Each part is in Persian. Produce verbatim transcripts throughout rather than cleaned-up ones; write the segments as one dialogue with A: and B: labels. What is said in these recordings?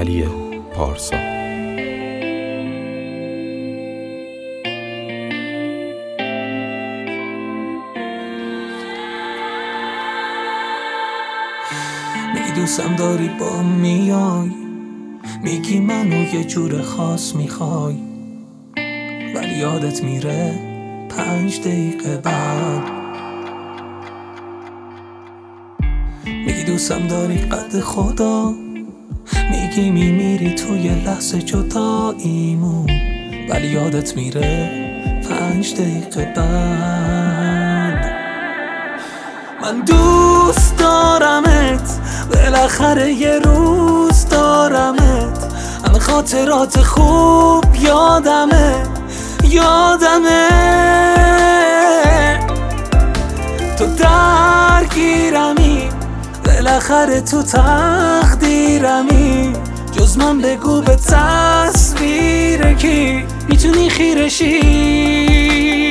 A: علی پارسا.
B: میگی دوستم داری با میای، میگی منو یه جور خاص میخوای، ولی یادت میره پنج دقیقه بعد. میگی دوستم داری قد خدا، میگی میمیری توی لحظه جداییمون، ولی یادت میره پنج دقیقه بعد. من دوست دارمت، بالاخره یه روز دارمت، همه خاطرات خوب یادمه یادمه تو درگیرمی، بالاخره تو تقدیرمی، جز من بگو به تصویر کی میتونی خیرشی.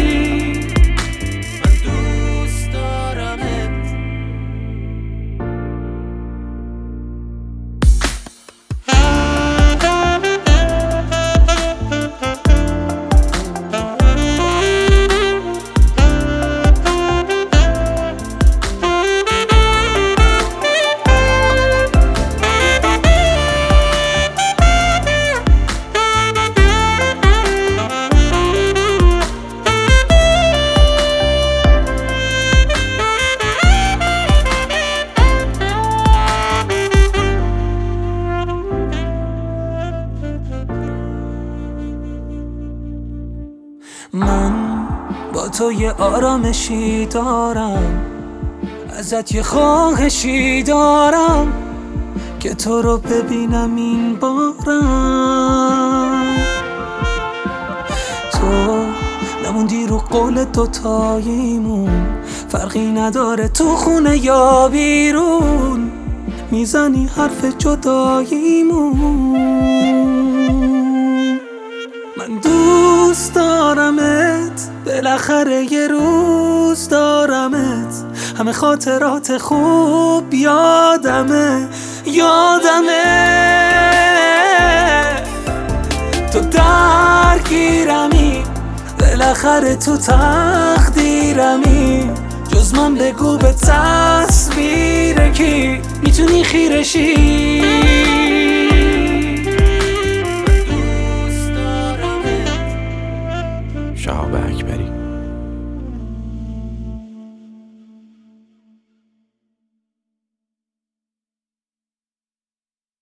B: من با تو یه آرامشی دارم، ازت یه خواهشی دارم که تو رو ببینم این بارم. تو نموندی رو قول دوتاییمون، فرقی نداره تو خونه یا بیرون، میزنی حرف جداییمون. من دوست دارمت، بالاخره یه روز دارمت، همه خاطرات خوب یادمه یادمه تو درگیرمی، بالاخره تو تقدیرمی، جز من بگو به تصویر کی میتونی خیرشی.